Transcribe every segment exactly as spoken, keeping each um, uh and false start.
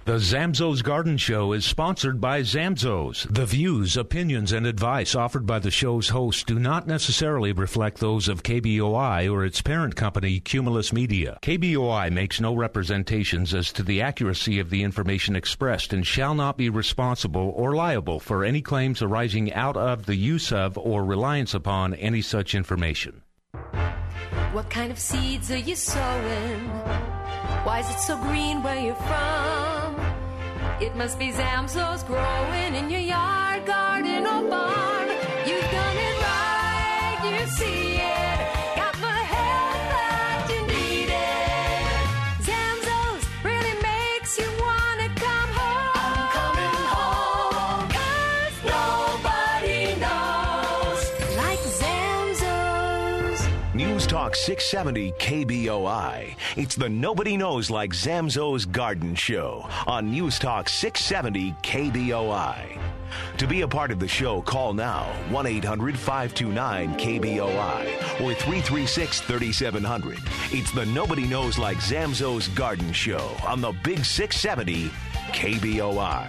The Zamzows Garden Show is sponsored by Zamzows. The views, opinions, and advice offered by the show's hosts do not necessarily reflect those of K B O I or its parent company, Cumulus Media. K B O I makes no representations as to the accuracy of the information expressed and shall not be responsible or liable for any claims arising out of the use of or reliance upon any such information. What kind of seeds are you sowing? Why is it so green where you're from? It must be Zamzows growing in your yard, garden, or barn. You've done it right, you see it. Got the help that you needed. Zamzows really makes you want to come home. I'm coming home, 'cause nobody knows like Zamzows. News Talk six seventy K B O I. It's the Nobody Knows Like Zamzows Garden Show on News Talk six seventy K B O I. To be a part of the show, call now one eight hundred five two nine K B O I or three three six three seven zero zero. It's the Nobody Knows Like Zamzows Garden Show on the Big six seventy K B O I.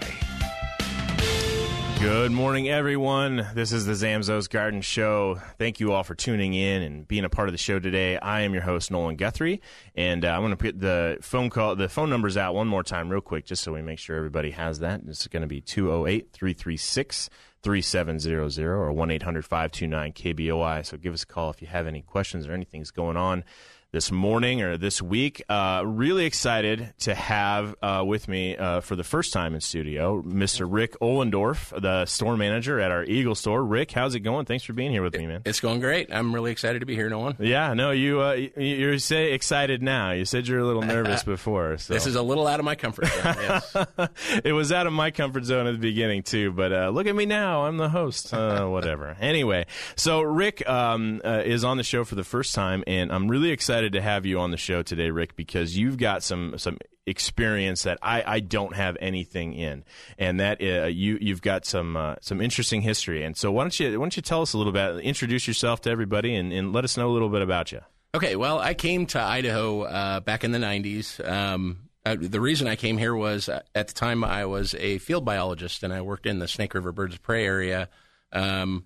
Good morning, everyone. This is the Zamzows Garden Show. Thank you all for tuning in and being a part of the show today. I am your host, Nolan Guthrie, and uh, I'm going to put the phone call, the phone numbers out one more time real quick just so we make sure everybody has that. It's going to be two oh eight, three three six, three seven zero zero or one eight hundred five two nine K B O I. So give us a call if you have any questions or anything's going on this morning or this week. Uh, really excited to have uh, with me uh, for the first time in studio, Mister Rick Ohlendorf, the store manager at our Eagle store. Rick, how's it going? Thanks for being here with me, man. It's going great. I'm really excited to be here, Nolan. Yeah, no, you uh, you you're say excited now. You said you're a little nervous before. So. This is a little out of my comfort zone, yes. It was out of my comfort zone at the beginning, too, but uh, look at me now. I'm the host. Uh, whatever. Anyway, so Rick um, uh, is on the show for the first time, and I'm really excited to have you on the show today, Rick, because you've got some some experience that I, I don't have anything in, and that uh, you you've got some uh, some interesting history. And so why don't you why don't you tell us a little bit, introduce yourself to everybody, and, and let us know a little bit about you. Okay, well, I came to Idaho uh, back in the nineties. Um, uh, the reason I came here was uh, at the time I was a field biologist, and I worked in the Snake River Birds of Prey area. Um,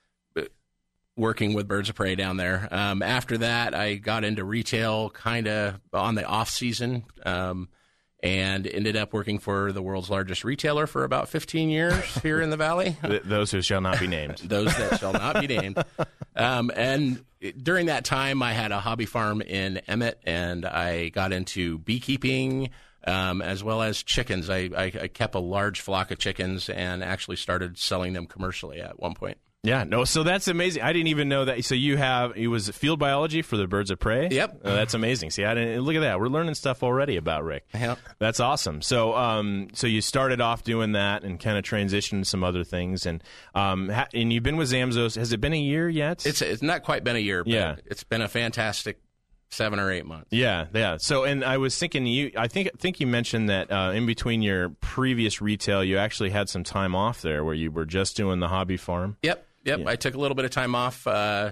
working with birds of prey down there. Um, after that, I got into retail kind of on the off season um, and ended up working for the world's largest retailer for about fifteen years here in the Valley. Those who shall not be named. Those that shall not be named. Um, and during that time, I had a hobby farm in Emmett, and I got into beekeeping um, as well as chickens. I, I, I kept a large flock of chickens and actually started selling them commercially at one point. Yeah, no, so that's amazing. I didn't even know that. So you have, it was field biology for the birds of prey? Yep. Oh, that's amazing. See, I didn't, look at that. We're learning stuff already about Rick. Yep. That's awesome. So um, so you started off doing that and kind of transitioned to some other things. And um, ha- and you've been with Zamzows. Has it been a year yet? It's it's not quite been a year, but yeah. It's been a fantastic seven or eight months. Yeah, yeah. So, and I was thinking, you, I think, think you mentioned that uh, in between your previous retail, you actually had some time off there where you were just doing the hobby farm. Yep. Yep, yeah. I took a little bit of time off, uh,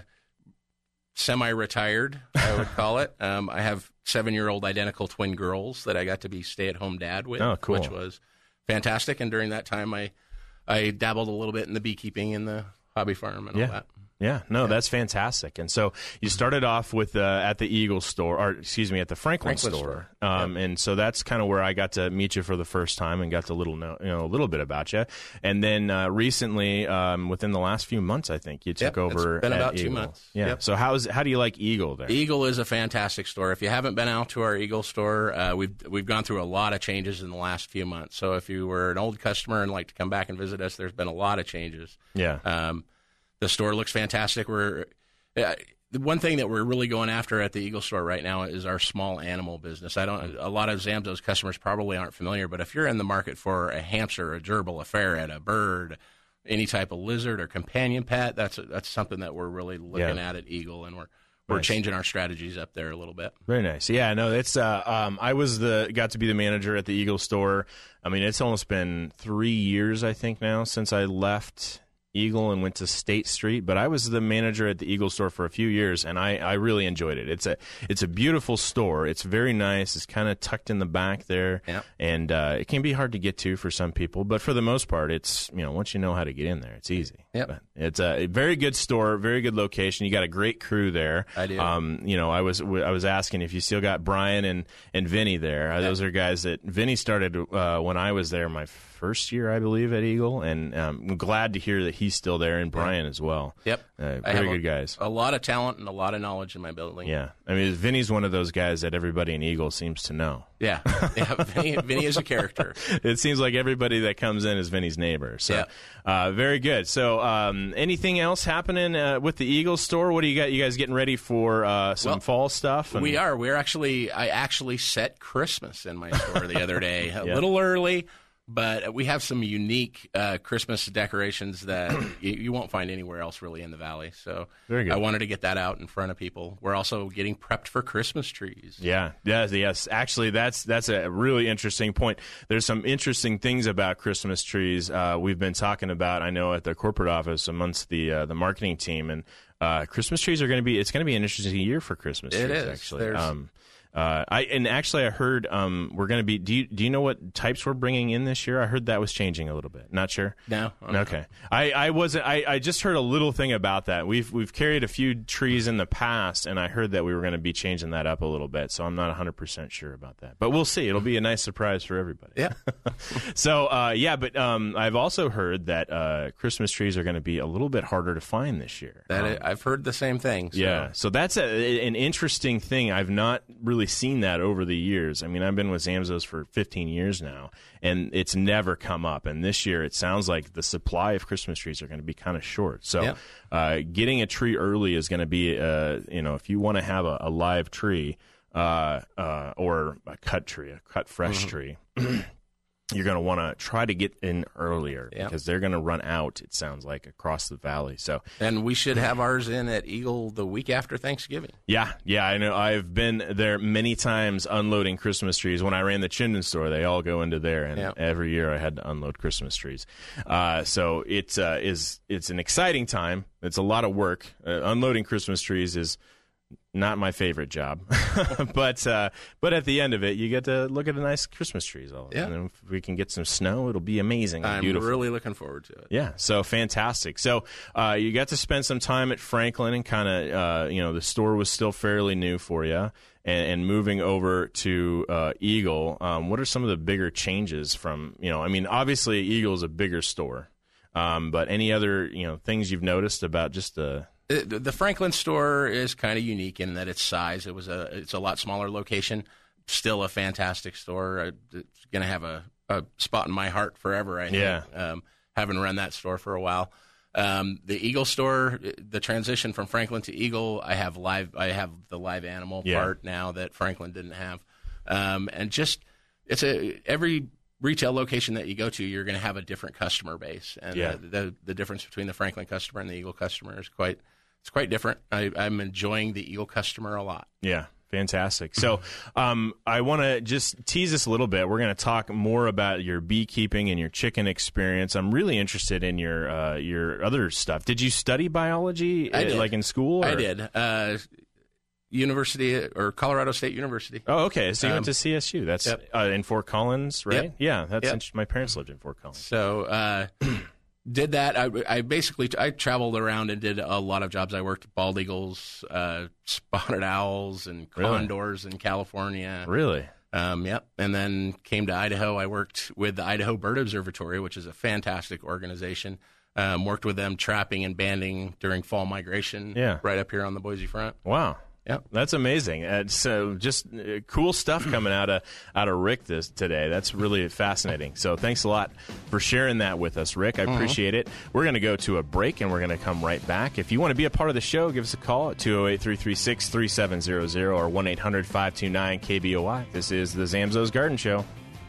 semi-retired, I would call it. Um, I have seven-year-old identical twin girls that I got to be stay-at-home dad with, oh, cool. which was fantastic. And during that time, I I dabbled a little bit in the beekeeping and the hobby farm and yeah. all that. Yeah, no, yeah. That's fantastic. And so you started off with uh, at the Eagle store, or excuse me, at the Franklin, Franklin store, store. Um, yep. and so that's kind of where I got to meet you for the first time and got to little know, you know, a little bit about you. And then uh, recently, um, within the last few months, I think you took yep, over. It's been at about Eagle. two months. Yeah. Yep. So how's how do you like Eagle there? Eagle is a fantastic store. If you haven't been out to our Eagle store, uh, we've we've gone through a lot of changes in the last few months. So if you were an old customer and like to come back and visit us, there's been a lot of changes. Yeah. Um, the store looks fantastic. We're uh, the one thing that we're really going after at the Eagle store right now is our small animal business. I don't. A lot of Zamzows customers probably aren't familiar, but if you're in the market for a hamster, a gerbil, a ferret, a bird, any type of lizard or companion pet, that's that's something that we're really looking yeah. at at Eagle, and we're we're nice. changing our strategies up there a little bit. Very nice. Yeah, no, it's uh, um, I was the got to be the manager at the Eagle store. I mean, it's almost been three years, I think, now since I left Eagle and went to State Street, but I was the manager at the Eagle store for a few years, and I, I really enjoyed it. It's a it's a beautiful store. It's very nice. It's kind of tucked in the back there, Yep. and uh, it can be hard to get to for some people, but for the most part, it's, you know, once you know how to get in there, it's easy. Yep. But it's a very good store, very good location. You got a great crew there. I do. Um, you know, I was I was asking if you still got Brian and and Vinny there. Uh, Those are guys that Vinny started uh, when I was there my first year, I believe, at Eagle, and um, I'm glad to hear that he's still there, and Brian as well. Yep. Uh, I very have good a, guys. A lot of talent and a lot of knowledge in my building. Yeah. I mean, Vinny's one of those guys that everybody in Eagle seems to know. Yeah. yeah. Vinny, Vinny is a character. It seems like everybody that comes in is Vinny's neighbor. So, Yeah. uh, very good. So, um, anything else happening uh, with the Eagle store? What do you got? You guys getting ready for uh, some Well, fall stuff? And- We are. We're actually, I actually set Christmas in my store the other day, a Yeah. little early, but we have some unique uh, Christmas decorations that you, you won't find anywhere else really in the valley. So Very good. I wanted to get that out in front of people. We're also getting prepped for Christmas trees. Yeah, yes, yes. Actually, that's that's a really interesting point. There's some interesting things about Christmas trees uh, we've been talking about. I know at the corporate office amongst the uh, the marketing team, and uh, Christmas trees are going to be. It's going to be an interesting year for Christmas It trees. is. Actually, There's- um, uh, I and actually I heard um, we're going to be. Do you do you know what types we're bringing in this year? I heard that was changing a little bit. Not sure. No. I don't know. Okay. I, I wasn't I, I just heard a little thing about that. We've we've carried a few trees in the past, and I heard that we were going to be changing that up a little bit, so I'm not one hundred percent sure about that. But we'll see. It'll be a nice surprise for everybody. Yeah. So uh, yeah, but um, I've also heard that uh, Christmas trees are going to be a little bit harder to find this year. That Um, I've heard the same thing. So. yeah, so that's a, an interesting thing. I've not really seen that over the years. I mean, I've been with Zamzows for fifteen years now, and it's never come up. And this year, it sounds like the supply of Christmas trees are going to be kind of short. So Yeah. uh, getting a tree early is going to be, uh, you know, if you want to have a, a live tree uh, uh, or a cut tree, a cut fresh Mm-hmm. tree, you're going to want to try to get in earlier Yeah. because they're going to run out, it sounds like, across the valley. So And we should have ours in at Eagle the week after Thanksgiving. Yeah, yeah, I know. I've been there many times unloading Christmas trees. When I ran the Chinden store, they all go into there, and Yeah. every year I had to unload Christmas trees. Uh, so it uh, is it's an exciting time. It's a lot of work. Uh, unloading Christmas trees is not my favorite job, but uh, but at the end of it, you get to look at the nice Christmas trees. All Yeah. and if we can get some snow, it'll be amazing. And I'm beautiful. really looking forward to it. Yeah, so fantastic. So uh, you got to spend some time at Franklin, and kind of, uh, you know, the store was still fairly new for you, and, and moving over to uh, Eagle. Um, what are some of the bigger changes from, you know, I mean, obviously Eagle is a bigger store, um, but any other, you know, things you've noticed about just the... It, the Franklin store is kind of unique in that its size. It was a it's a lot smaller location. Still a fantastic store. Uh, It's going to have a, a spot in my heart forever. I think. Yeah. Um, having run that store for a while. Um, the Eagle store, the transition from Franklin to Eagle, I have live. I have the live animal Yeah. part now that Franklin didn't have, um, and just it's a every retail location that you go to, you're going to have a different customer base, and Yeah. uh, the the difference between the Franklin customer and the Eagle customer is quite it's quite different. I, I'm enjoying the Eagle customer a lot. Yeah, fantastic. So um, I want to just tease this a little bit. We're going to talk more about your beekeeping and your chicken experience. I'm really interested in your uh, your other stuff. Did you study biology, I uh, did. like in school? I or- did. Uh, University or Colorado State University. Oh, okay. So you Um, went to C S U. That's yep. uh, in Fort Collins, right? Yep. Yeah, that's Yep. int- my parents lived in Fort Collins. So uh, did that. I, I basically I traveled around and did a lot of jobs. I worked with bald eagles, uh, spotted owls, and Really? condors in California. Really? Um, yep. And then came to Idaho. I worked with the Idaho Bird Observatory, which is a fantastic organization. Um, worked with them trapping and banding during fall migration. Yeah. Right up here on the Boise Front. Wow. Yep. That's amazing. Uh, so just uh, cool stuff coming out of out of Rick this today. That's really fascinating. So thanks a lot for sharing that with us, Rick. I appreciate it. We're going to go to a break, and we're going to come right back. If you want to be a part of the show, give us a call at two oh eight, three three six, three seven zero zero or one eight hundred, five two nine, K B O I. This is the Zamzows Garden Show.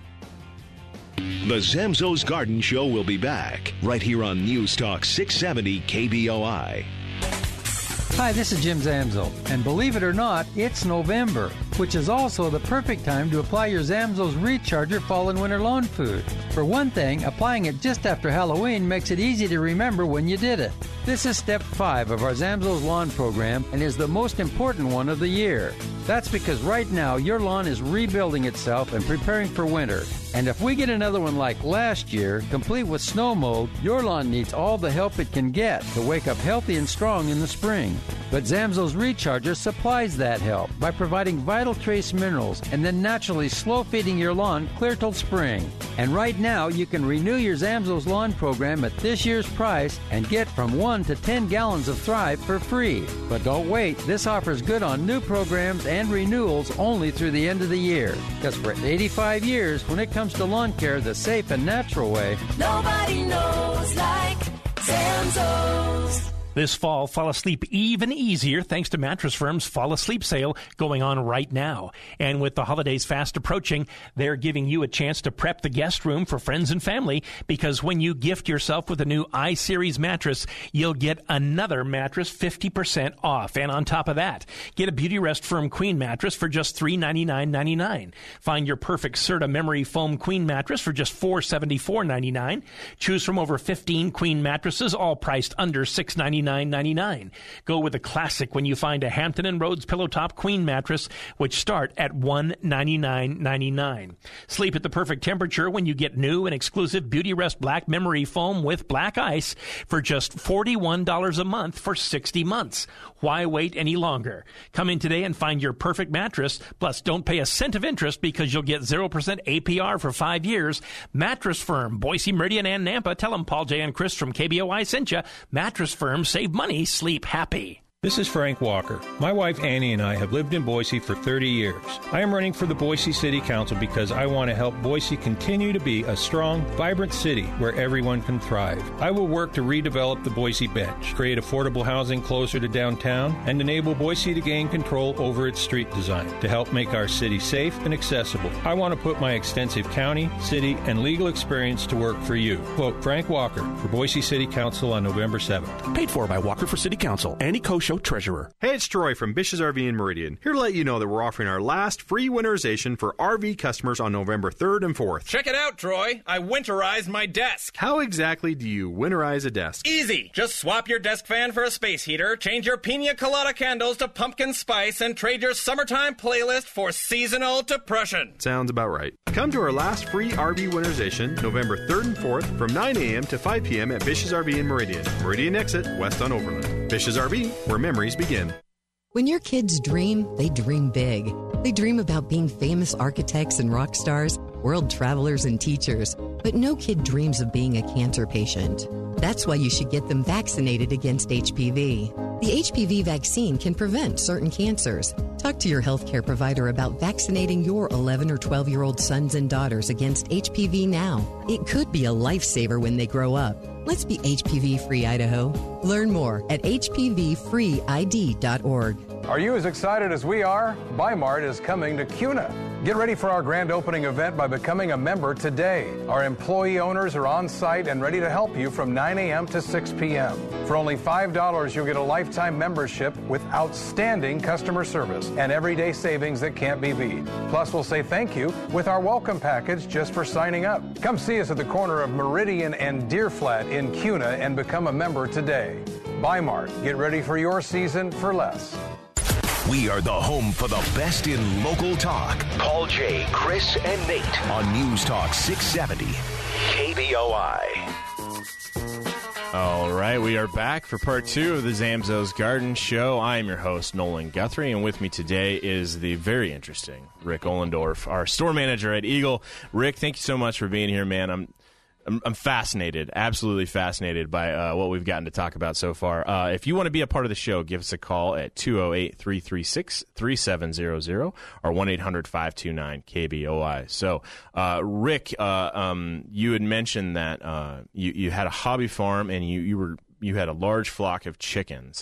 The Zamzows Garden Show will be back right here on News Talk six seventy K B O I. Hi, this is Jim Zamzo, and believe it or not, it's November. which is also the perfect time to apply your Zamzows Recharger Fall and Winter Lawn Food. For one thing, applying it just after Halloween makes it easy to remember when you did it. This is step five of our Zamzows Lawn program and is the most important one of the year. That's because right now your lawn is rebuilding itself and preparing for winter. And if we get another one like last year, complete with snow mold, your lawn needs all the help it can get to wake up healthy and strong in the spring. But Zamzows Recharger supplies that help by providing vital trace minerals and then naturally slow feeding your lawn clear till spring. And right now you can renew your Zamzows Lawn program at this year's price and get from one to ten gallons of Thrive for free. But don't wait, this offer is good on new programs and renewals only through the end of the year. Because for eighty-five years, when it comes to lawn care the safe and natural way, nobody knows like Zamzows. This fall, fall asleep even easier thanks to Mattress Firm's Fall Asleep sale going on right now. And with the holidays fast approaching, they're giving you a chance to prep the guest room for friends and family, because when you gift yourself with a new I-Series mattress, you'll get another mattress fifty percent off. And on top of that, get a Beautyrest Firm Queen mattress for just three hundred ninety-nine dollars and ninety-nine cents. Find your perfect Serta Memory Foam Queen mattress for just four hundred seventy-four dollars and ninety-nine cents. Choose from over fifteen Queen mattresses, all priced under six hundred ninety-nine dollars and ninety-nine cents. Go with a classic when you find a Hampton and Rhodes Pillow Top Queen mattress, which start at one hundred ninety-nine dollars and ninety-nine cents. Sleep at the perfect temperature when you get new and exclusive Beautyrest Black Memory Foam with Black Ice for just forty-one dollars a month for sixty months. Why wait any longer? Come in today and find your perfect mattress. Plus, don't pay a cent of interest because you'll get zero percent A P R for five years. Mattress Firm, Boise, Meridian, and Nampa. Tell them Paul J. and Chris from K B O I sent you. Mattress Firm, save money, sleep happy. This is Frank Walker. My wife Annie and I have lived in Boise for thirty years. I am running for the Boise City Council because I want to help Boise continue to be a strong, vibrant city where everyone can thrive. I will work to redevelop the Boise Bench, create affordable housing closer to downtown, and enable Boise to gain control over its street design to help make our city safe and accessible. I want to put my extensive county, city, and legal experience to work for you. Vote Frank Walker for Boise City Council on November seventh. Paid for by Walker for City Council. Annie Kosho, Treasurer. Hey, it's Troy from Bish's R V in Meridian. Here to let you know that we're offering our last free winterization for R V customers on November third and fourth. Check it out, Troy. I winterized my desk. How exactly do you winterize a desk? Easy. Just swap your desk fan for a space heater, change your pina colada candles to pumpkin spice, and trade your summertime playlist for seasonal depression. Sounds about right. Come to our last free R V winterization November third and fourth from nine a.m. to five p.m. at Bish's R V in Meridian. Meridian exit west on Overland. Bish's R V, where memories begin. When your kids dream, they dream big. They dream about being famous architects and rock stars, world travelers and teachers. But no kid dreams of being a cancer patient. That's why you should get them vaccinated against H P V. The H P V vaccine can prevent certain cancers. Talk to your healthcare provider about vaccinating your eleven or twelve-year-old sons and daughters against H P V now. It could be a lifesaver when they grow up. Let's be H P V-free, Idaho. Learn more at H P V free I D dot org. Are you as excited as we are? Bi-Mart is coming to CUNA. Get ready for our grand opening event by becoming a member today. Our employee owners are on site and ready to help you from nine a.m. to six p.m. For only five dollars, you'll get a lifetime membership with outstanding customer service and everyday savings that can't be beat. Plus, we'll say thank you with our welcome package just for signing up. Come see us at the corner of Meridian and Deer Flat in CUNA and become a member today. Bi-Mart. Get ready for your season for less. We are the home for the best in local talk. Paul J., Chris, and Nate on News Talk six seventy K B O I. All right, we are back for part two of the Zamzows Garden Show. I am your host, Nolan Guthrie, and with me today is the very interesting Rick Ohlendorf, our store manager at Eagle. Rick, thank you so much for being here, man. I'm I'm, I'm fascinated, absolutely fascinated by uh, what we've gotten to talk about so far. Uh, if you want to be a part of the show, give us a call at two oh eight, three three six, three seven zero zero or one eight hundred, five two nine, K B O I. So, uh, Rick, uh, um, you had mentioned that uh, you, you had a hobby farm and you, you were you had a large flock of chickens.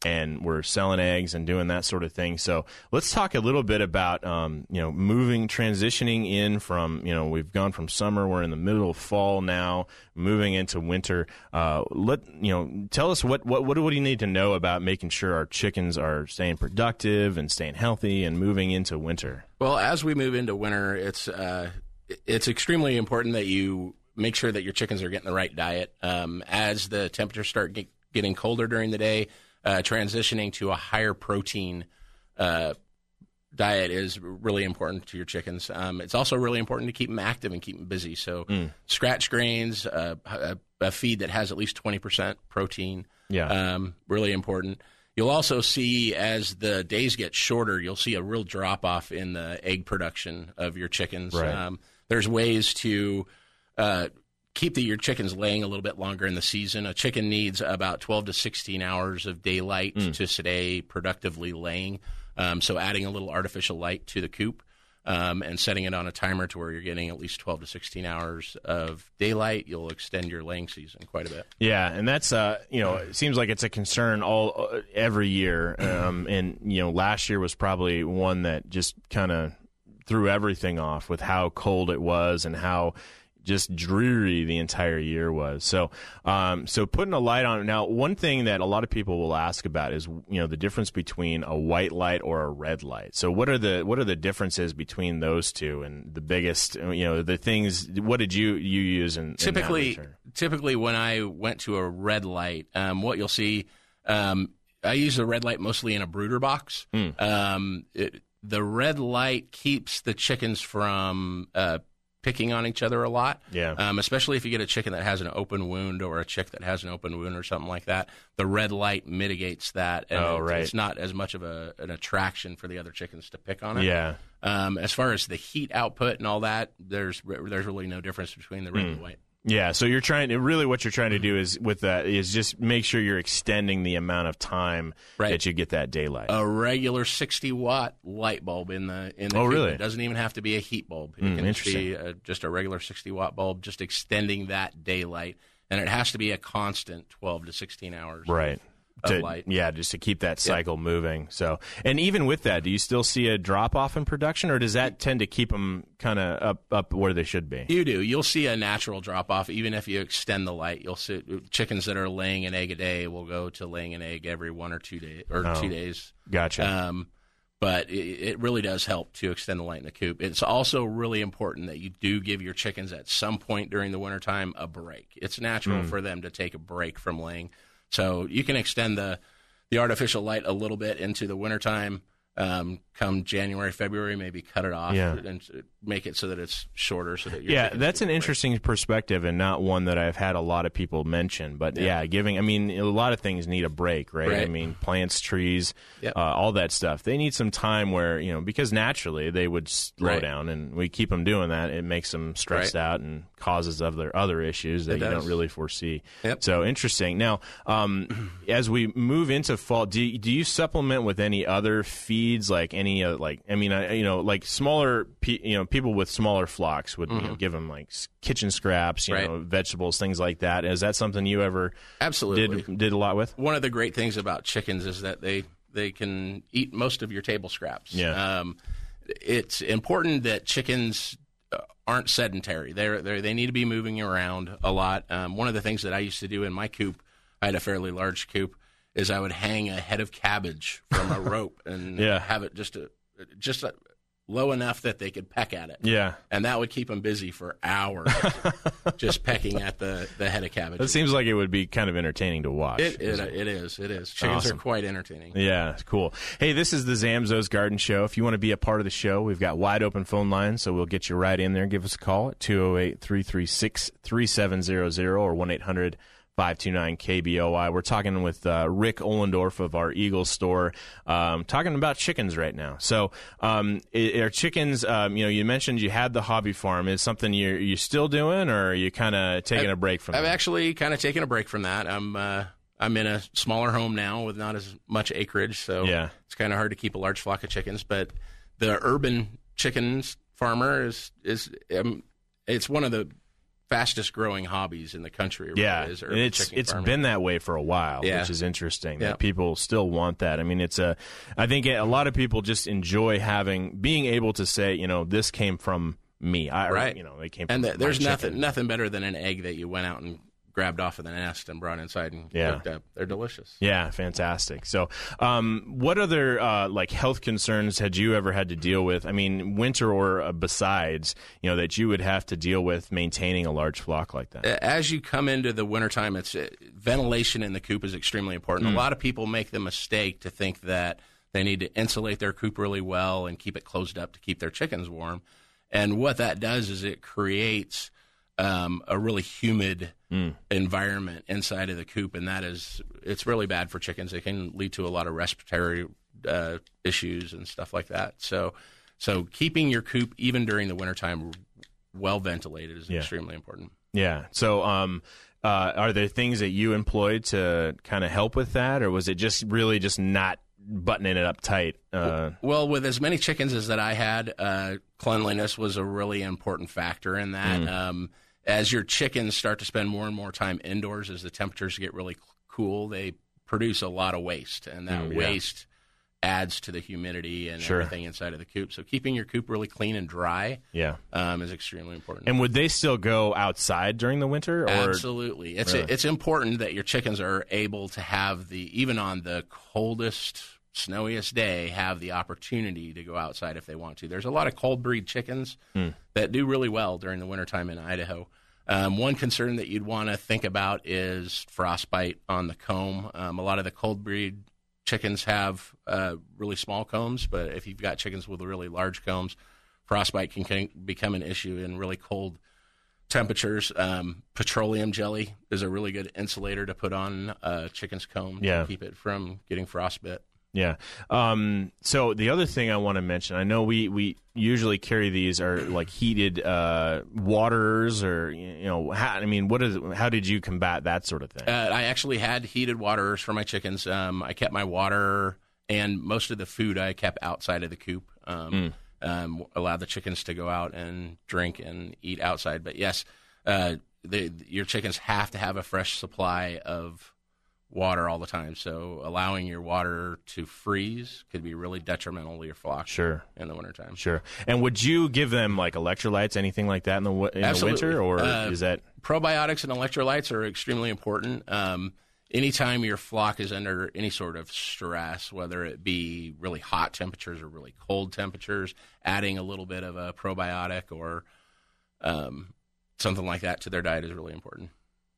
and we're selling eggs and doing that sort of thing. So let's talk a little bit about, um, you know, moving, transitioning in from, you know, we've gone from summer, we're in the middle of fall now, moving into winter. Uh, let, you know, tell us what, what, what do you need to know about making sure our chickens are staying productive and staying healthy and moving into winter? Well, as we move into winter, it's, uh, it's extremely important that you make sure that your chickens are getting the right diet. Um, as the temperatures start get, getting colder during the day, Uh, transitioning to a higher protein uh, diet is really important to your chickens. Um, it's also really important to keep them active and keep them busy. So mm. scratch grains, uh, a, a feed that has at least twenty percent protein, yeah, um, really important. You'll also see as the days get shorter, you'll see a real drop-off in the egg production of your chickens. Right. Um, there's ways to uh, keep the, your chickens laying a little bit longer in the season. A chicken needs about twelve to sixteen hours of daylight mm. to stay productively laying. Um, so adding a little artificial light to the coop um, and setting it on a timer to where you're getting at least twelve to sixteen hours of daylight, you'll extend your laying season quite a bit. Yeah, and that's, uh, you know, it seems like it's a concern all uh, every year. Um, and, you know, last year was probably one that just kind of threw everything off with how cold it was and how just dreary the entire year was. So, um, so putting a light on it. Now, one thing that a lot of people will ask about is, you know, the difference between a white light or a red light. So what are the, what are the differences between those two, and the biggest, you know, the things, what did you, you use in, typically, in that return? Typically when I went to a red light, um, what you'll see, um, I use the red light mostly in a brooder box. Mm. Um, it, the red light keeps the chickens from, uh, picking on each other a lot, yeah. Um, especially if you get a chicken that has an open wound or a chick that has an open wound or something like that. The red light mitigates that, and oh, it, right. it's not as much of a, an attraction for the other chickens to pick on it. Yeah. Um, as far as the heat output and all that, there's there's really no difference between the red mm. and white. Yeah, so you're trying to really what you're trying to do is with that is just make sure you're extending the amount of time right. that you get that daylight. A regular sixty watt light bulb in the in the oh coop. really? It doesn't even have to be a heat bulb. It Mm, can just interesting. be a, just a regular sixty watt bulb, just extending that daylight, and it has to be a constant twelve to sixteen hours. Right. Of To, light. yeah, just to keep that cycle yep. moving. So, and even with that, do you still see a drop off in production, or does that tend to keep them kind of up up where they should be? You do. You'll see a natural drop off, even if you extend the light. You'll see chickens that are laying an egg a day will go to laying an egg every one or two days or oh, two days. Gotcha. Um, but it, it really does help to extend the light in the coop. It's also really important that you do give your chickens at some point during the wintertime a break. It's natural Mm. for them to take a break from laying. So you can extend the the artificial light a little bit into the wintertime. Um, come January, February, maybe cut it off Yeah. and make it so that it's shorter. So that your yeah, chickens that's can an break. interesting perspective and not one that I've had a lot of people mention. But yeah, Yeah. giving, I mean, a lot of things need a break, right? Right. I mean, plants, trees, Yep. uh, all that stuff. They need some time where, you know, because naturally they would slow Right. down, and we keep them doing that. It makes them stressed Right. out and causes other other issues that It you does. don't really foresee. Yep. So interesting. Now, um, as we move into fall, do you, do you supplement with any other feeds, like any uh, like I mean, I, you know, like smaller, pe- you know, people with smaller flocks would you know, give them like s- kitchen scraps, you Right. know, vegetables, things like that. Is that something you ever Absolutely. did did a lot with? One of the great things about chickens is that they they can eat most of your table scraps. Yeah. Um, it's important that chickens uh, aren't sedentary. They're, they're they need to be moving around a lot. Um, one of the things that I used to do in my coop, I had a fairly large coop, is I would hang a head of cabbage from a rope and Yeah. have it just a, just a, low enough that they could peck at it. Yeah. And that would keep them busy for hours, just pecking at the, the head of cabbage. That seems like it would be kind of entertaining to watch. It, it, it is. It is. Chickens Awesome. are quite entertaining. Yeah, cool. Hey, this is the Zamzows Garden Show. If you want to be a part of the show, we've got wide open phone lines, so we'll get you right in there. Give us a call at two oh eight, three three six, three seven zero zero or one eight hundred, five two nine, K B O I. We're talking with uh, Rick Ollendorf of our Eagle store, um, talking about chickens right now. So, um, i- are chickens, um, you know, you mentioned you had the hobby farm. Is something you're, you still doing, or are you kind of taking I've, a break from I've that? actually kind of taken a break from that. I'm uh, I'm in a smaller home now with not as much acreage, so Yeah. it's kind of hard to keep a large flock of chickens. But the urban chickens farmer is is um, it's one of the fastest growing hobbies in the country. It yeah, really is, and it's it's farming. been that way for a while, yeah. which is interesting. Yeah. That people still want that. I mean, it's a. I think a lot of people just enjoy having being able to say, you know, this came from me. I, right. Or, you know, they came. From and the, my there's chicken. nothing nothing better than an egg that you went out and grabbed off of the nest and brought inside and yeah. cooked up. They're delicious. Yeah, fantastic. So, um, what other uh, like health concerns had you ever had to deal with? I mean, winter or uh, besides, you know, that you would have to deal with maintaining a large flock like that? As you come into the wintertime, it's uh, ventilation in the coop is extremely important. Mm. A lot of people make the mistake to think that they need to insulate their coop really well and keep it closed up to keep their chickens warm. And what that does is it creates um, a really humid mm. environment inside of the coop, and that is it's really bad for chickens. It can lead to a lot of respiratory uh, issues and stuff like that. So, so keeping your coop even during the wintertime well ventilated is yeah. extremely important. Yeah. So, um, uh, are there things that you employed to kind of help with that, or was it just really just not buttoning it up tight? Uh, well, with as many chickens as that I had, uh, cleanliness was a really important factor in that. Mm. Um, as your chickens start to spend more and more time indoors, as the temperatures get really cool, they produce a lot of waste, and that Mm, yeah. waste adds to the humidity and Sure. everything inside of the coop. So keeping your coop really clean and dry yeah. um, is extremely important. And would they still go outside during the winter? Or? Absolutely. It's Really? it's important that your chickens are able to have the, even on the coldest, snowiest day, have the opportunity to go outside if they want to. There's a lot of cold breed chickens Hmm. that do really well during the wintertime in Idaho. Um, one concern that you'd want to think about is frostbite on the comb. Um, a lot of the cold breed chickens have uh, really small combs, but if you've got chickens with really large combs, frostbite can, can become an issue in really cold temperatures. Um, petroleum jelly is a really good insulator to put on a chicken's comb Yeah. to keep it from getting frostbite. Yeah. Um, so the other thing I want to mention, I know we, we usually carry these are like heated uh, waterers, or you know, how, I mean, what is? How did you combat that sort of thing? Uh, I actually had heated waterers for my chickens. Um, I kept my water and most of the food I kept outside of the coop. Um, Mm. um, allowed the chickens to go out and drink and eat outside. But yes, uh, the, your chickens have to have a fresh supply of water all the time. So allowing your water to freeze could be really detrimental to your flock. Sure. In the wintertime. Sure. And would you give them like electrolytes, anything like that in the w- in the Absolutely. winter, or Uh, is that probiotics and electrolytes are extremely important. Um, anytime your flock is under any sort of stress, whether it be really hot temperatures or really cold temperatures, adding a little bit of a probiotic or um, something like that to their diet is really important.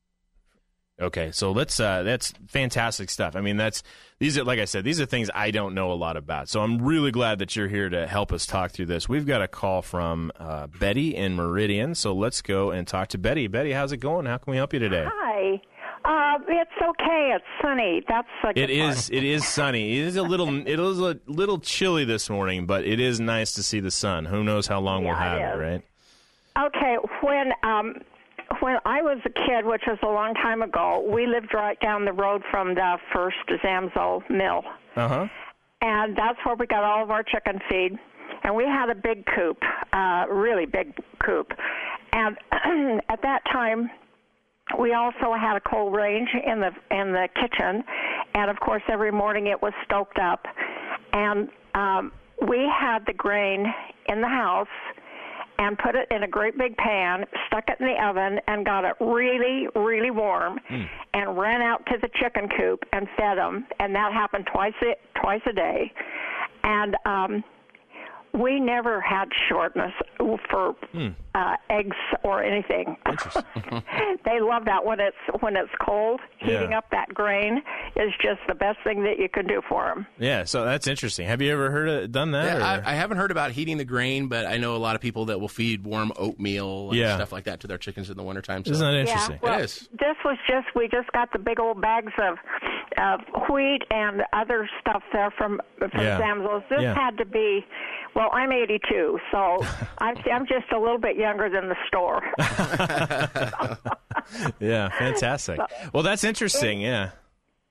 Okay, so let's uh, that's fantastic stuff. I mean, that's these are like I said, these are things I don't know a lot about. So I'm really glad that you're here to help us talk through this. We've got a call from uh, Betty in Meridian, so let's go and talk to Betty. Betty, how's it going? How can we help you today? Hi. Uh, it's okay. It's sunny. That's a good It is. It is sunny. It is a little. It is a little chilly this morning, but it is nice to see the sun. Who knows how long we'll Yeah, have it it, is. right? Okay, when um, when I was a kid, which was a long time ago, we lived right down the road from the first Zamzo mill, Uh huh. and that's where we got all of our chicken feed. And we had a big coop, uh, really big coop, and at that time, we also had a coal range in the in the kitchen, and of course, every morning it was stoked up, and um, we had the grain in the house and put it in a great big pan, stuck it in the oven, and got it really, really warm, Mm. and ran out to the chicken coop and fed them, and that happened twice a, twice a day, and um, we never had shortness for Mm. uh, eggs or anything. Interesting. They love that when it's when it's cold. Heating Yeah. up that grain is just the best thing that you can do for them. Yeah. So that's interesting. Have you ever heard of done that? Yeah, or? I, I haven't heard about heating the grain, but I know a lot of people that will feed warm oatmeal and Yeah. stuff like that to their chickens in the wintertime. So. Isn't that interesting? Yeah, well, It is. This was just we just got the big old bags of of wheat and other stuff there from from Yeah. Zamzo's. This Yeah. had to be. Well, I'm eighty-two, so I'm, I'm just a little bit younger than the store. Yeah. Fantastic. Well, that's interesting. Yeah.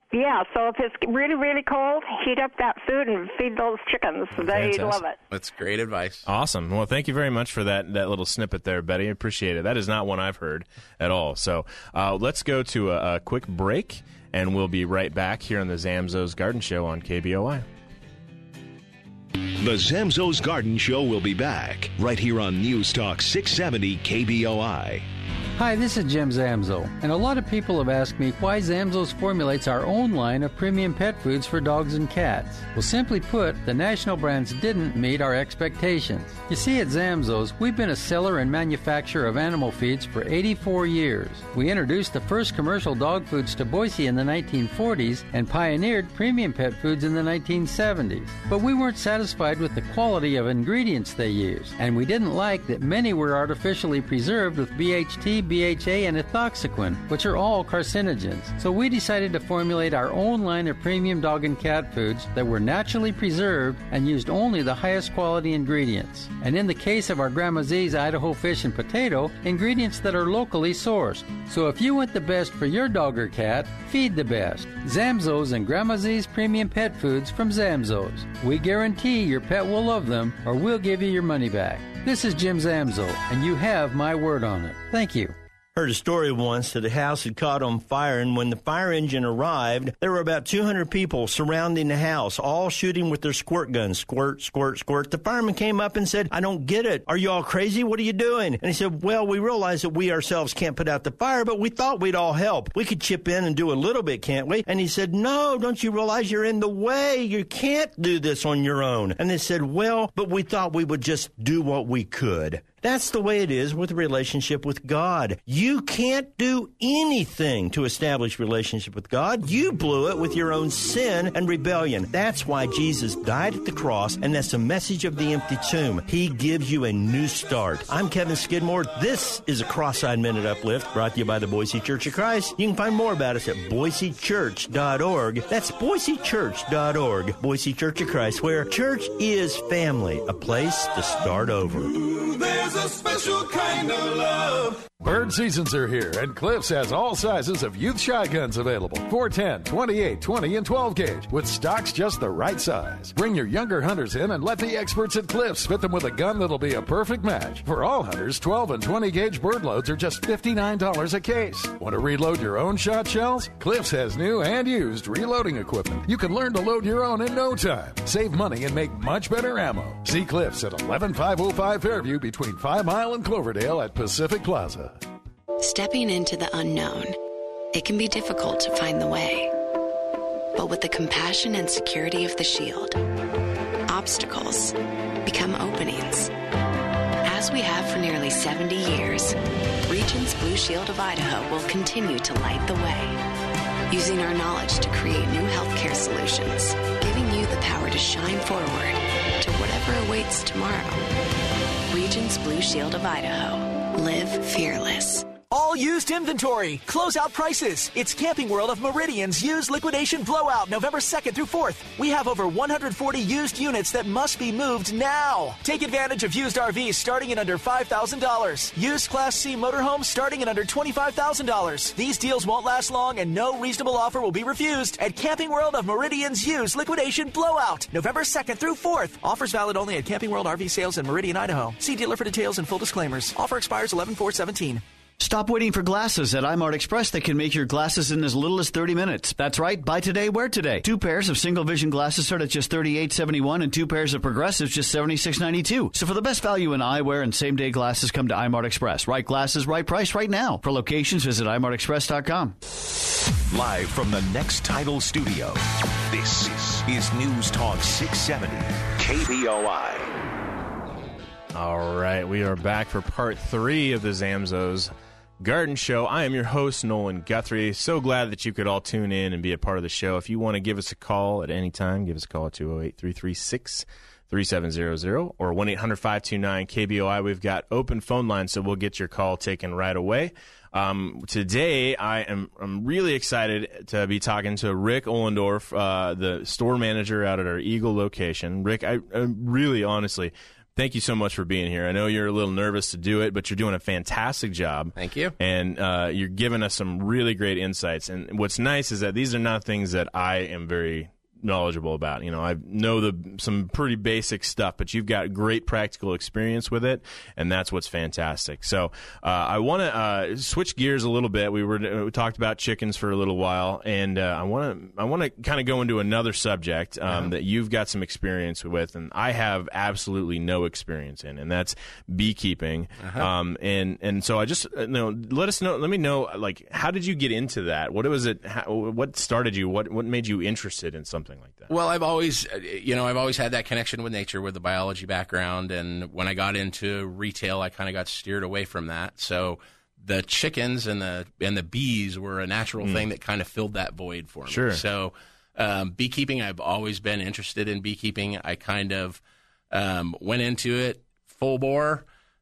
Yeah, so if it's really, really cold, heat up that food and feed those chickens. They Fantastic. love it. That's great advice. Awesome. Well, thank you very much for that that little snippet there, Betty. I appreciate it. That is not one I've heard at all. So uh, let's go to a, a quick break, and we'll be right back here on the Zamzows Garden Show on K B O I. The Zamzows Garden Show will be back right here on News Talk six seventy K B O I. Hi, this is Jim Zamzo, and a lot of people have asked me why Zamzo's formulates our own line of premium pet foods for dogs and cats. Well, simply put, the national brands didn't meet our expectations. You see, at Zamzo's, we've been a seller and manufacturer of animal feeds for eighty-four years. We introduced the first commercial dog foods to Boise in the nineteen forties and pioneered premium pet foods in the nineteen seventies. But we weren't satisfied with the quality of ingredients they used, and we didn't like that many were artificially preserved with B H T, B H A, and ethoxyquin, which are all carcinogens. So we decided to formulate our own line of premium dog and cat foods that were naturally preserved and used only the highest quality ingredients. And in the case of our Grandma Z's Idaho fish and potato, ingredients that are locally sourced. So if you want the best for your dog or cat, feed the best. Zamzows and Grandma Z's premium pet foods from Zamzows. We guarantee your pet will love them, or we'll give you your money back. This is Jim Zamzo, and you have my word on it. Thank you. Heard a story once that a house had caught on fire, and when the fire engine arrived, there were about two hundred people surrounding the house, all shooting with their squirt guns. Squirt, squirt, squirt. The fireman came up and said, "I don't get it. Are you all crazy? What are you doing?" And he said, "Well, we realize that we ourselves can't put out the fire, but we thought we'd all help. We could chip in and do a little bit, can't we?" And he said, "No, don't you realize you're in the way? You can't do this on your own." And they said, "Well, but we thought we would just do what we could." That's the way it is with a relationship with God. You can't do anything to establish relationship with God. You blew it with your own sin and rebellion. That's why Jesus died at the cross, and that's the message of the empty tomb. He gives you a new start. I'm Kevin Skidmore. This is a Cross-Eyed Minute Uplift brought to you by the Boise Church of Christ. You can find more about us at boise church dot org. That's boise church dot org. Boise Church of Christ, where church is family, a place to start over. There's a special kind of love. Bird seasons are here, and Cliffs has all sizes of youth shotguns available. four ten, twenty-eight, twenty, and twelve gauge, with stocks just the right size. Bring your younger hunters in and let the experts at Cliffs fit them with a gun that'll be a perfect match. For all hunters, twelve and twenty gauge bird loads are just fifty-nine dollars a case. Want to reload your own shot shells? Cliffs has new and used reloading equipment. You can learn to load your own in no time. Save money and make much better ammo. See Cliffs at eleven five oh five Fairview between Five Mile and Cloverdale at Pacific Plaza. Stepping into the unknown, it can be difficult to find the way. But with the compassion and security of the Shield, obstacles become openings. As we have for nearly seventy years, Regents Blue Shield of Idaho will continue to light the way, using our knowledge to create new healthcare solutions, giving you the power to shine forward to whatever awaits tomorrow. Regents Blue Shield of Idaho. Live fearless. All used inventory. Closeout prices. It's Camping World of Meridian's used liquidation blowout November second through fourth. We have over one hundred forty used units that must be moved now. Take advantage of used R Vs starting at under five thousand dollars. Used Class C motorhomes starting at under twenty-five thousand dollars. These deals won't last long, and no reasonable offer will be refused at Camping World of Meridian's used liquidation blowout November second through fourth. Offers valid only at Camping World R V Sales in Meridian, Idaho. See dealer for details and full disclaimers. Offer expires eleven four seventeen. Stop waiting for glasses at iMart Express that can make your glasses in as little as thirty minutes. That's right. Buy today, wear today. Two pairs of single vision glasses start at just thirty-eight seventy-one, and two pairs of progressives just seventy-six ninety-two. So for the best value in eyewear and same-day glasses, come to iMart Express. Right glasses, right price, right now. For locations, visit i mart express dot com. Live from the Next Title Studio, this is News Talk six seventy K B O I. All right, we are back for part three of the Zamzows Garden Show. I am your host, Nolan Guthrie. So glad that you could all tune in and be a part of the show. If you want to give us a call at any time, give us a call at two oh eight, three three six, three seven zero zero or one eight hundred, five two nine, K B O I. We've got open phone lines, so we'll get your call taken right away. Um, today, I am I'm really excited to be talking to Rick Ollendorf, uh, the store manager out at our Eagle location. Rick, I, I really, honestly... thank you so much for being here. I know you're a little nervous to do it, but you're doing a fantastic job. Thank you. And uh, you're giving us some really great insights. And what's nice is that these are not things that I am very knowledgeable about. You know, I know the some pretty basic stuff, but you've got great practical experience with it, and that's what's fantastic. So uh, I want to uh, switch gears a little bit. We were we talked about chickens for a little while, and uh, I want to I want to kind of go into another subject um, uh-huh. that you've got some experience with, and I have absolutely no experience in, and that's beekeeping. Uh-huh. Um, and and so I just you know let us know. Let me know, like, how did you get into that? What was it? How, what started you? What what made you interested in something like that? Well, I've always, you know, I've always had that connection with nature, with the biology background, and when I got into retail, I kind of got steered away from that. So the chickens and the and the bees were a natural mm. thing that kind of filled that void for me. Sure. So um, beekeeping, I've always been interested in beekeeping. I kind of um, went into it full bore.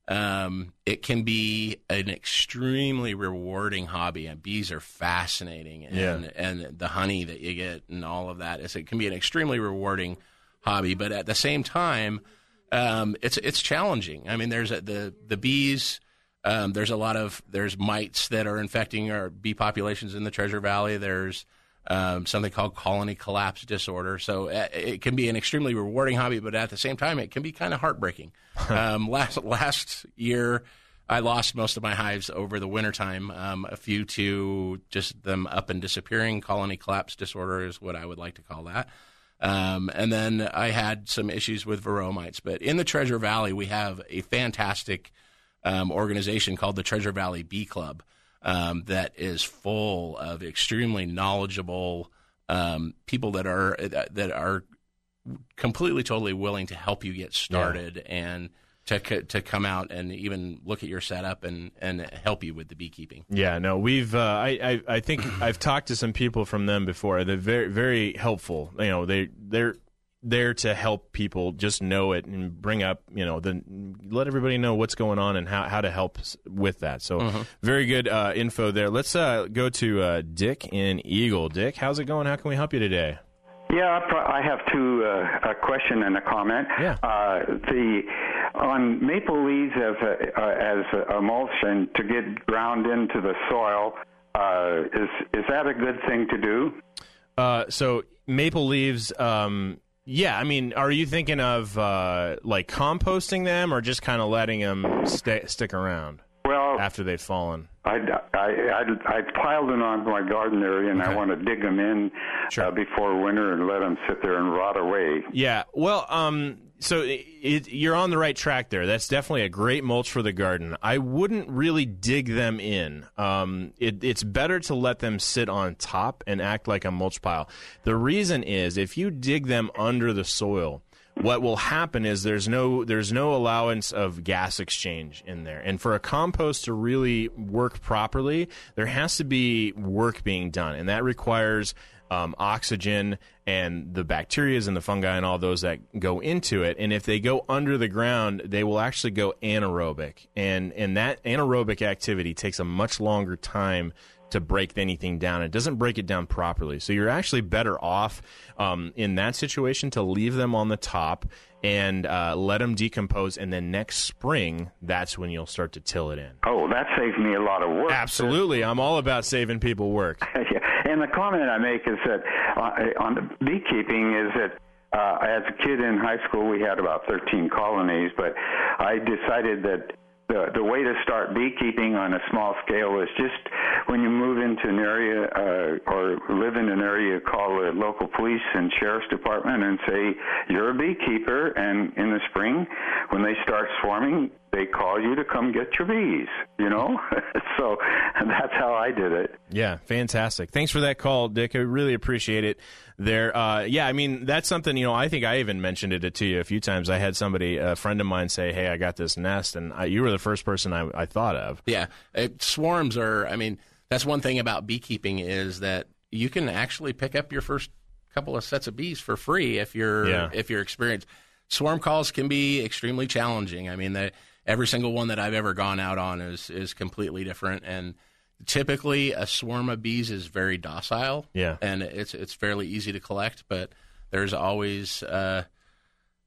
Um, it can be an extremely rewarding hobby, and bees are fascinating, and, yeah. and the honey that you get and all of that is, it can be an extremely rewarding hobby, but at the same time, um, it's, it's challenging. I mean, there's a, the, the bees, um, there's a lot of, there's mites that are infecting our bee populations in the Treasure Valley. There's, Um, something called colony collapse disorder. So uh, it can be an extremely rewarding hobby, but at the same time, it can be kind of heartbreaking. um, last last year, I lost most of my hives over the wintertime, um, a few to just them up and disappearing. Colony collapse disorder is what I would like to call that. Um, and then I had some issues with varroa mites. But in the Treasure Valley, we have a fantastic um, organization called the Treasure Valley Bee Club. Um, that is full of extremely knowledgeable um, people that are that are completely, totally willing to help you get started yeah. and to to come out and even look at your setup and, and help you with the beekeeping. Yeah, no, we've uh, I, I I think I've talked to some people from them before. They're very very helpful. You know, they they're there to help people just know it and bring up, you know, the let everybody know what's going on and how, how to help with that. So uh-huh. very good uh, info there. Let's uh, go to uh, Dick in Eagle. Dick, how's it going? How can we help you today? Yeah, I have two, uh, a question and a comment. Yeah. Uh, the on maple leaves as a, uh, as a mulch and to get ground into the soil, uh, is is that a good thing to do? Uh, so maple leaves. Um, Yeah, I mean, are you thinking of uh, like composting them or just kind of letting them stay, stick around well, after they've fallen? I, I, I, I piled them on my garden area, and okay. I want to dig them in sure. uh, before winter and let them sit there and rot away. Yeah, well, um, so it, it, you're on the right track there. That's definitely a great mulch for the garden. I wouldn't really dig them in. Um, it, it's better to let them sit on top and act like a mulch pile. The reason is if you dig them under the soil, what will happen is there's no there's no allowance of gas exchange in there. And for a compost to really work properly, there has to be work being done. And that requires um, oxygen and the bacteria and the fungi and all those that go into it. And if they go under the ground, they will actually go anaerobic. And, and that anaerobic activity takes a much longer time to break anything down. It doesn't break it down properly. So you're actually better off um, in that situation to leave them on the top and uh, let them decompose. And then next spring, that's when you'll start to till it in. Oh, that saves me a lot of work. Absolutely. I'm all about saving people work. Yeah. And the comment I make is that uh, on the beekeeping is that uh, as a kid in high school, we had about thirteen colonies, but I decided that The, the way to start beekeeping on a small scale is just when you move into an area uh, or live in an area, call the local police and sheriff's department and say, you're a beekeeper, and in the spring, when they start swarming, they call you to come get your bees, you know? So that's how I did it. Yeah, fantastic. Thanks for that call, Dick. I really appreciate it there. Uh, yeah, I mean, that's something, you know, I think I even mentioned it to you a few times. I had somebody, a friend of mine say, hey, I got this nest, and I, you were the first person I, I thought of. Yeah, it, swarms are, I mean, that's one thing about beekeeping is that you can actually pick up your first couple of sets of bees for free if you're, yeah. if you're experienced. Swarm calls can be extremely challenging. I mean, they, every single one that I've ever gone out on is is completely different, and typically a swarm of bees is very docile. Yeah, and it's it's fairly easy to collect, but there's always uh,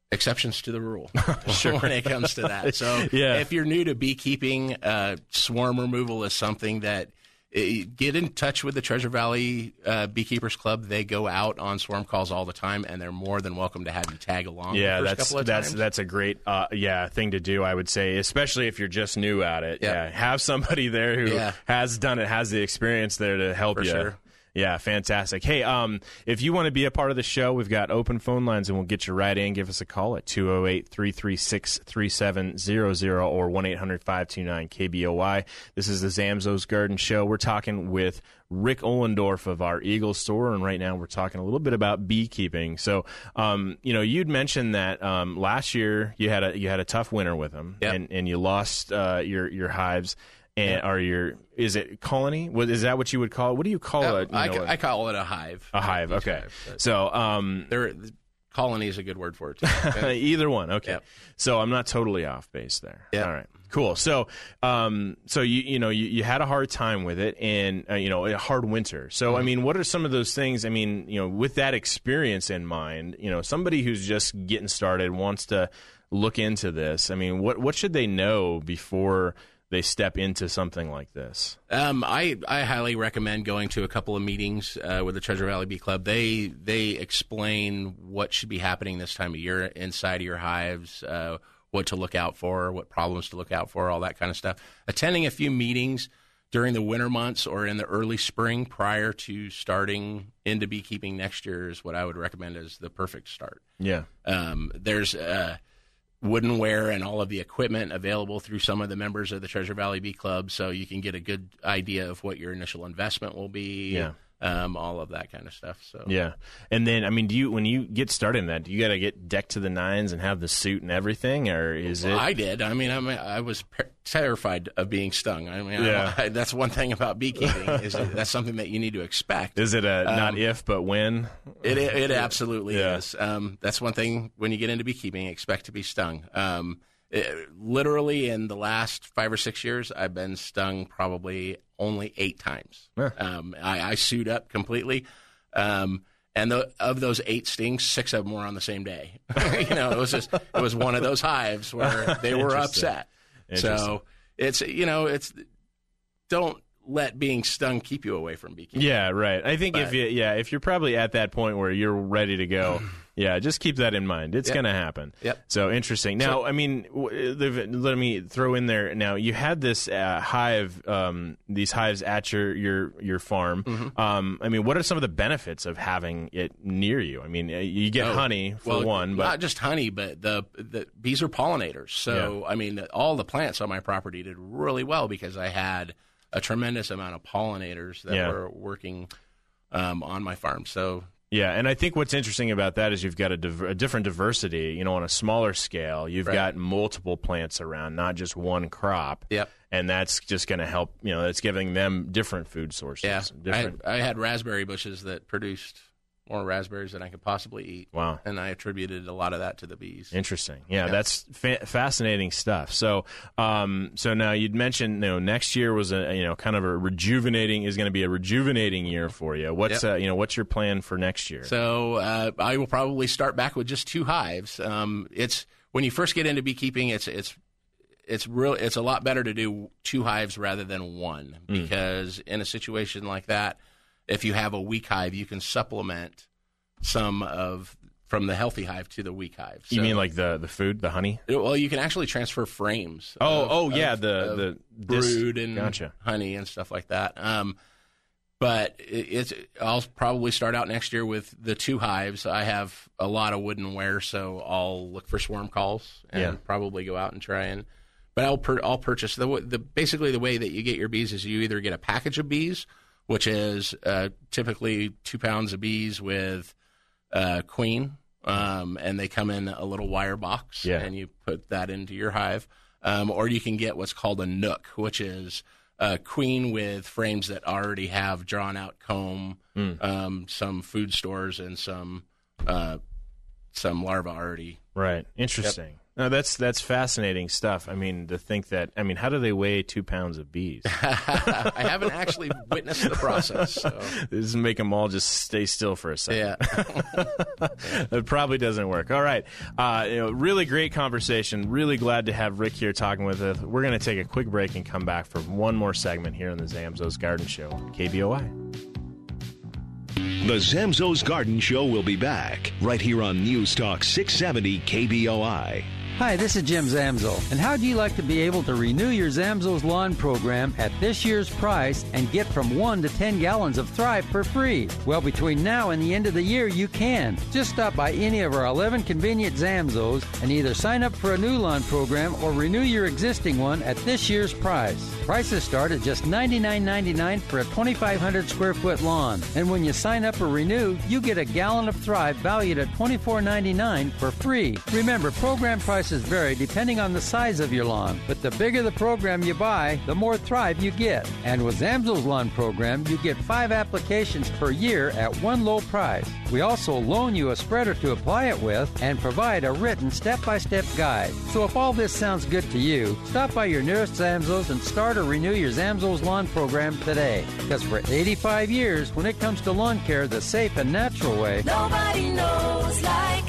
exceptions to the rule Sure. when it comes to that. So Yeah. if you're new to beekeeping, uh, swarm removal is something that uh, get in touch with the Treasure Valley uh, Beekeepers Club. They go out on swarm calls all the time, and they're more than welcome to have you tag along. Yeah, the first that's couple of that's times. that's a great uh, yeah thing to do. I would say, especially if you're just new at it. Yep. Yeah, have somebody there who Yeah. has done it, has the experience there to help For you. sure. Yeah, fantastic. Hey, um, if you want to be a part of the show, we've got open phone lines, and we'll get you right in. Give us a call at two oh eight, three three six, three seven zero zero or one eight hundred, five two nine, K B O Y. This is the Zamzows Garden Show. We're talking with Rick Ohlendorf of our Eagle store, and right now we're talking a little bit about beekeeping. So, um, you know, you'd mentioned that um, last year you had a you had a tough winter with them, Yep. and, and you lost uh, your your hives. And are your is it colony? What is that? What you would call it? What do you call Uh, it? You I, know, ca- a- I call it a hive. a hive. Okay. Hive, but So, um, there, colony is a good word for it, too. Okay? either one. Okay. Yep. So I'm not totally off base there. Yep. All right. Cool. So, um, so you you know you, you had a hard time with it, and uh, you know a hard winter. So, I mean, what are some of those things? I mean, you know, with that experience in mind, you know, somebody who's just getting started wants to look into this. I mean, what what should they know before they step into something like this? Um, I, I highly recommend going to a couple of meetings uh, with the Treasure Valley Bee Club. They they explain what should be happening this time of year inside of your hives, uh, what to look out for, what problems to look out for, all that kind of stuff. Attending a few meetings during the winter months or in the early spring prior to starting into beekeeping next year is what I would recommend as the perfect start. Yeah. Um, there's uh, woodenware and all of the equipment available through some of the members of the Treasure Valley Bee Club, so you can get a good idea of what your initial investment will be. Yeah. Um, all of that kind of stuff. So Yeah, and then I mean, do you when you get started in that, do you got to get decked to the nines and have the suit and everything, or is Well, it? I did. I mean, I mean, I was per- terrified of being stung. I mean, Yeah. I, I, that's one thing about beekeeping is that that's something that you need to expect. Is it a not Um, if but when? It it absolutely Yeah. is. Um, that's one thing when you get into beekeeping, expect to be stung. Um, it, literally, in the last five or six years, I've been stung probably only eight times. Huh. Um, I, I suit up completely, um, and the, of those eight stings, six of them were on the same day. you know, it was just it was one of those hives where they were Interesting. upset. Interesting. So it's you know it's don't let being stung keep you away from beekeeping. Yeah, right. I think if But- you, yeah, if you're probably at that point where you're ready to go, yeah, just keep that in mind. It's Yep. going to happen. Yep. So interesting. Now, So- I mean, w- the- let me throw in there. Now, you had this uh, hive, um, these hives at your your your farm. Mm-hmm. Um, I mean, what are some of the benefits of having it near you? I mean, uh, you get Oh, honey for well, one, but not just honey, but the the bees are pollinators. So I mean, all the plants on my property did really well because I had a tremendous amount of pollinators that Yeah. were working um, on my farm. So yeah, and I think what's interesting about that is you've got a, div- a different diversity. You know, on a smaller scale, you've Right. got multiple plants around, not just one crop. Yep. And that's just going to help. You know, that's giving them different food sources. yeah, I Different. had, I had raspberry bushes that produced more raspberries than I could possibly eat. Wow. And I attributed a lot of that to the bees. Interesting. Yeah, Yeah. that's fa- fascinating stuff. So, um, so now you'd mentioned, you know, next year was a, you know, kind of a rejuvenating is going to be a rejuvenating year for you. What's, Yep. uh, you know, what's your plan for next year? So uh, I will probably start back with just two hives. Um, it's when you first get into beekeeping, it's it's it's real. It's a lot better to do two hives rather than one Mm. because in a situation like that, if you have a weak hive, you can supplement some of from the healthy hive to the weak hive. You So- mean like the, the food, the honey? Well, you can actually transfer frames. Oh, of- oh, yeah, of- the- of the- this- brood and gotcha. honey and stuff like that. Um, but it, it's I'll probably start out next year with the two hives. I have a lot of woodenware, so I'll look for swarm calls and Yeah. probably go out and try and. But I'll per, I'll purchase the the basically the way that you get your bees is you either get a package of bees, which is uh, typically two pounds of bees with uh, queen, um, and they come in a little wire box, Yeah. and you put that into your hive. Um, or you can get what's called a nook, which is a queen with frames that already have drawn out comb, Mm. um, some food stores, and some uh, some larvae already. Right. Interesting. Yep. No, that's that's fascinating stuff. I mean, to think that, I mean, how do they weigh two pounds of bees? I haven't actually witnessed the process. So. This is make them all just stay still for a second. Yeah. It probably doesn't work. All right. Uh, you know, really great conversation. Really glad to have Rick here talking with us. We're going to take a quick break and come back for one more segment here on the Zamzows Garden Show, K B O I. The Zamzows Garden Show will be back right here on News Talk six seventy K B O I. Hi, this is Jim Zamzo. And how'd you like to be able to renew your Zamzows lawn program at this year's price and get from one to ten gallons of Thrive for free? Well, between now and the end of the year, you can. Just stop by any of our eleven convenient Zamzows and either sign up for a new lawn program or renew your existing one at this year's price. Prices start at just ninety-nine ninety-nine for a twenty-five hundred square foot lawn. And when you sign up or renew, you get a gallon of Thrive valued at twenty-four ninety-nine for free. Remember, program prices vary depending on the size of your lawn, but the bigger the program you buy, the more Thrive you get. And with Zamzows Lawn Program, you get five applications per year at one low price. We also loan you a spreader to apply it with and provide a written step-by-step guide. So if all this sounds good to you, stop by your nearest Zamzows and start or renew your Zamzows Lawn Program today. Because for eighty-five years, when it comes to lawn care the safe and natural way, nobody knows like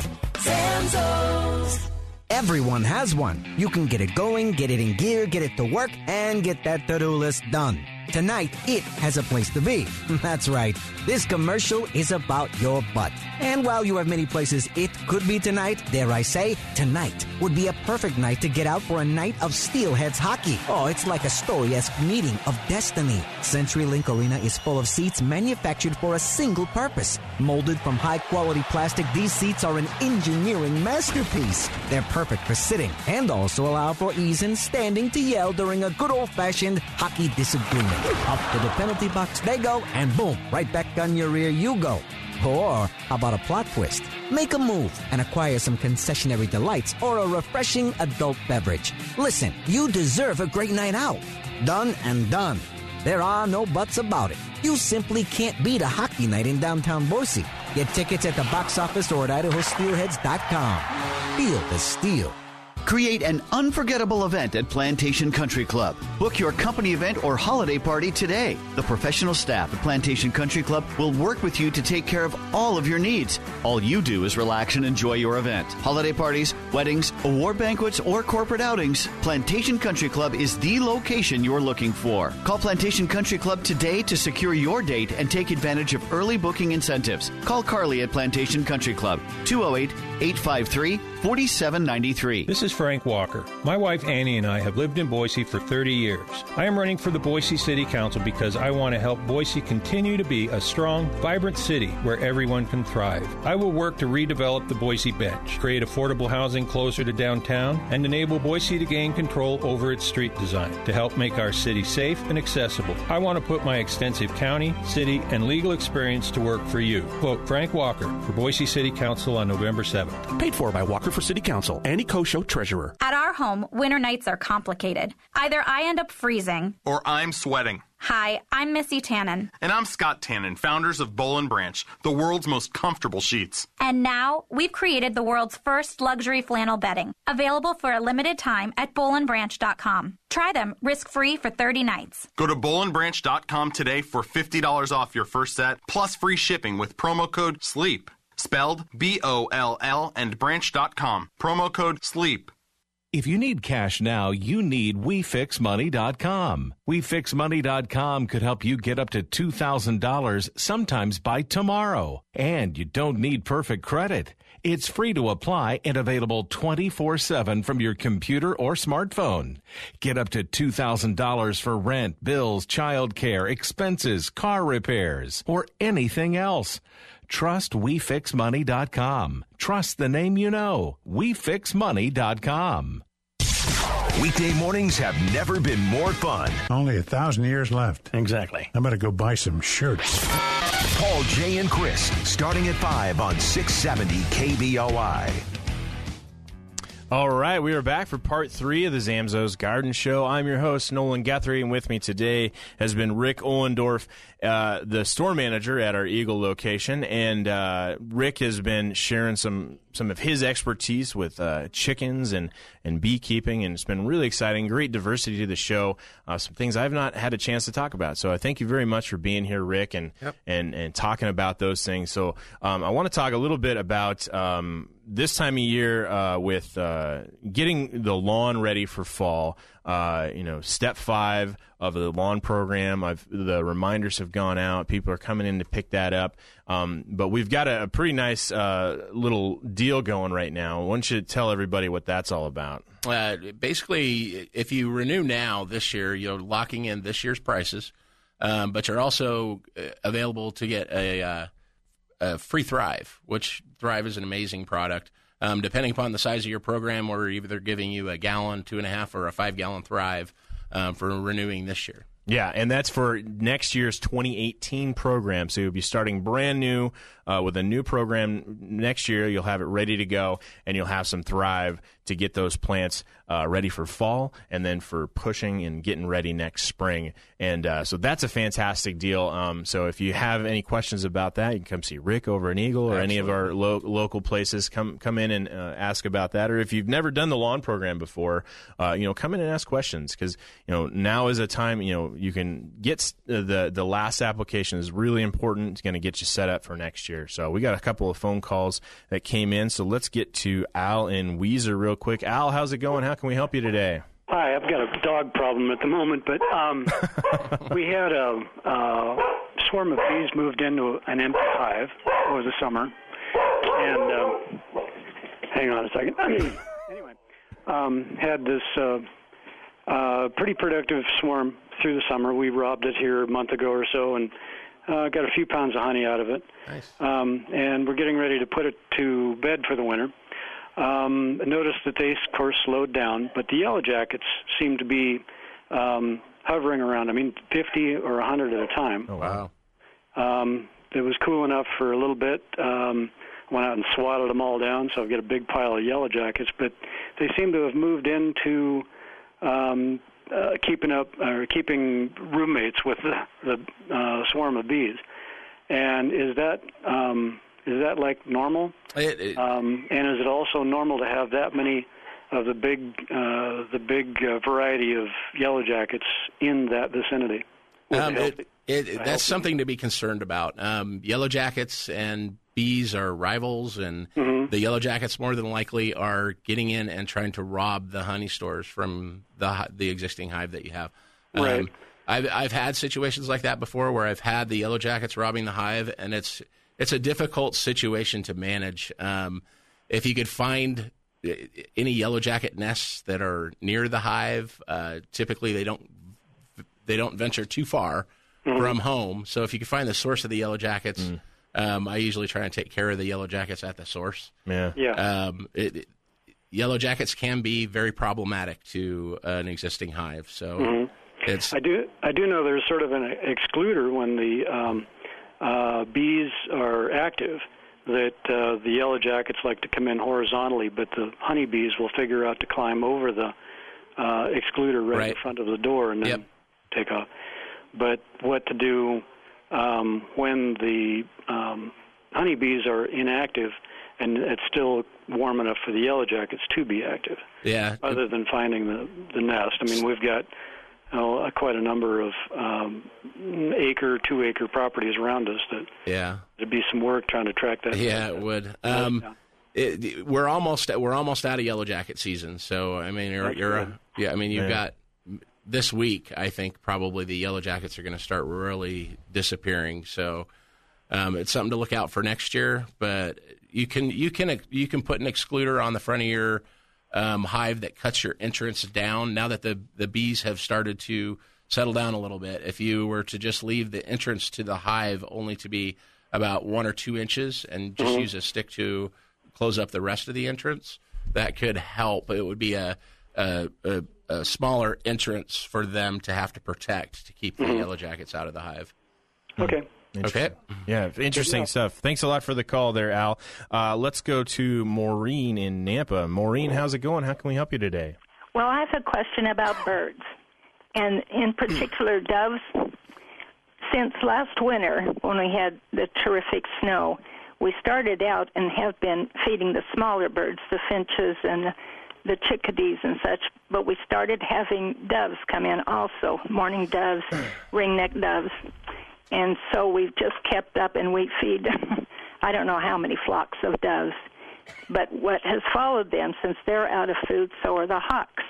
Zamzows. Everyone has one. You can get it going, get it in gear, get it to work, and get that to-do list done. Tonight, it has a place to be. That's right. This commercial is about your butt. And while you have many places it could be tonight, dare I say, tonight would be a perfect night to get out for a night of Steelheads hockey. Oh, it's like a story-esque meeting of destiny. CenturyLink Arena is full of seats manufactured for a single purpose. Molded from high-quality plastic, these seats are an engineering masterpiece. They're perfect for sitting and also allow for ease in standing to yell during a good old-fashioned hockey disagreement. Up to the penalty box they go, and boom, right back on your rear you go. Or how about a plot twist? Make a move and acquire some concessionary delights or a refreshing adult beverage. Listen, you deserve a great night out. Done and done. There are no buts about it. You simply can't beat a hockey night in downtown Boise. Get tickets at the box office or at idaho steelheads dot com. Feel the steel. Create an unforgettable event at Plantation Country Club. Book your company event or holiday party today. The professional staff at Plantation Country Club will work with you to take care of all of your needs. All you do is relax and enjoy your event. Holiday parties, weddings, award banquets, or corporate outings, Plantation Country Club is the location you're looking for. Call Plantation Country Club today to secure your date and take advantage of early booking incentives. Call Carly at Plantation Country Club, two oh eight, eight five three, four seven nine three. This is Frank Walker. My wife Annie and I have lived in Boise for thirty years. I am running for the Boise City Council because I want to help Boise continue to be a strong, vibrant city where everyone can thrive. I will work to redevelop the Boise Bench, create affordable housing closer to downtown, and enable Boise to gain control over its street design to help make our city safe and accessible. I want to put my extensive county, city, and legal experience to work for you. Vote Frank Walker for Boise City Council on November seventh. Paid for by Walker for City Council. Annie Kosho, Treasurer. At our home, winter nights are complicated. Either I end up freezing, or I'm sweating. Hi, I'm Missy Tannen. And I'm Scott Tannen, founders of Boll and Branch, the world's most comfortable sheets. And now, we've created the world's first luxury flannel bedding, available for a limited time at boll and branch dot com. Try them risk-free for thirty nights. Go to boll and branch dot com today for fifty dollars off your first set, plus free shipping with promo code SLEEP. Spelled B O L L and branch dot com. Promo code SLEEP. If you need cash now, you need we fix money dot com. we fix money dot com could help you get up to two thousand dollars sometimes by tomorrow. And you don't need perfect credit. It's free to apply and available twenty-four seven from your computer or smartphone. Get up to two thousand dollars for rent, bills, child care, expenses, car repairs, or anything else. Trust we fix money dot com. Trust the name you know. we fix money dot com. Weekday mornings have never been more fun. Only a thousand years left. Exactly. I better go buy some shirts. Call Jay and Chris, starting at five on six seventy K B O I. All right, we are back for part three of the Zamzows Garden Show. I'm your host, Nolan Guthrie, and with me today has been Rick Ohlendorf, uh, the store manager at our Eagle location. And uh, Rick has been sharing some some of his expertise with uh, chickens and, and beekeeping, and it's been really exciting. Great diversity to the show. Uh, some things I've not had a chance to talk about. So I thank you very much for being here, Rick, and yep. and, and talking about those things. So um, I want to talk a little bit about um, this time of year uh, with uh, getting the lawn ready for fall. Uh, you know, step five of the lawn program. I've, the reminders have gone out. People are coming in to pick that up. Um, but we've got a, a pretty nice uh, little deal going right now. Why don't you tell everybody what that's all about? Uh, basically, if you renew now this year, you're locking in this year's prices, um, but you're also available to get a, uh, a free Thrive, which Thrive is an amazing product. Um, depending upon the size of your program, we're either giving you a gallon, two and a half, or a five-gallon Thrive um, for renewing this year. Yeah, and that's for next year's twenty eighteen program. So you'll be starting brand new uh, with a new program next year. You'll have it ready to go, and you'll have some Thrive to get those plants uh, ready for fall and then for pushing and getting ready next spring. And uh, so that's a fantastic deal. Um, so if you have any questions about that, you can come see Rick over in Eagle or Absolutely. Any of our lo- local places. Come come in and uh, ask about that. Or if you've never done the lawn program before, uh, you know, come in and ask questions, because you know now is a time. You know, you can get the the last application is really important. It's going to get you set up for next year. So we got a couple of phone calls that came in. So let's get to Al in Weiser real quick. Al, how's it going? How can we help you today? Hi, I've got a dog problem at the moment, but um, we had a, a swarm of bees moved into an empty hive over the summer. And um, hang on a second. Anyway, um, had this uh, uh, pretty productive swarm through the summer. We robbed it here a month ago or so and uh, got a few pounds of honey out of it. Nice. Um, and we're getting ready to put it to bed for the winter. Um, noticed that they, of course, slowed down, but the yellow jackets seem to be um, hovering around, I mean, fifty or one hundred at a time. Oh, wow. Um, it was cool enough for a little bit. Um, went out and swatted them all down, so I've got a big pile of yellow jackets, but they seem to have moved into um, uh, keeping up or keeping roommates with the, the uh, swarm of bees. And is that... Um, Is that like normal? It, it, um, and is it also normal to have that many of the big, uh, the big uh, variety of yellow jackets in that vicinity? Um, it, it, it, that's something to be concerned about. Um, yellow jackets and bees are rivals, and mm-hmm. the yellow jackets more than likely are getting in and trying to rob the honey stores from the the existing hive that you have. Um, right. I've I've had situations like that before where I've had the yellow jackets robbing the hive, and it's It's a difficult situation to manage. Um, if you could find any yellow jacket nests that are near the hive, uh, typically they don't they don't venture too far mm-hmm. from home. So if you could find the source of the yellow jackets, mm. um, I usually try and take care of the yellow jackets at the source. Yeah, yeah. Um, it, it, yellow jackets can be very problematic to an existing hive. So mm-hmm. it's I do I do know there's sort of an excluder when the um, Uh, bees are active, that uh, the yellow jackets like to come in horizontally, but the honeybees will figure out to climb over the uh, excluder right, right in front of the door and then yep. take off. But what to do um, when the um, honeybees are inactive and it's still warm enough for the yellow jackets to be active? Yeah. Other than finding the, the nest. I mean, we've got Oh, quite a number of um, acre, two-acre properties around us that yeah, there'd be some work trying to track that. Yeah, it would. Um, yeah. it, we're almost we're almost out of yellow jacket season, so I mean, you're, you're yeah, I mean, you've yeah. got this week. I think probably the yellow jackets are going to start really disappearing. So um, it's something to look out for next year. But you can you can you can put an excluder on the front of your Um, hive that cuts your entrance down. Now that the, the bees have started to settle down a little bit, if you were to just leave the entrance to the hive only to be about one or two inches and just mm-hmm. use a stick to close up the rest of the entrance, that could help. It would be a, a, a, a smaller entrance for them to have to protect to keep the mm-hmm. yellow jackets out of the hive. Okay. Okay. Yeah, interesting stuff. Thanks a lot for the call there, Al. Uh, let's go to Maureen in Nampa. Maureen, how's it going? How can we help you today? Well, I have a question about birds, and in particular doves. Since last winter, when we had the terrific snow, we started out and have been feeding the smaller birds, the finches and the chickadees and such, but we started having doves come in also, morning doves, ringneck doves. And so we've just kept up, and we feed, I don't know how many flocks of doves. But what has followed them, since they're out of food, so are the hawks.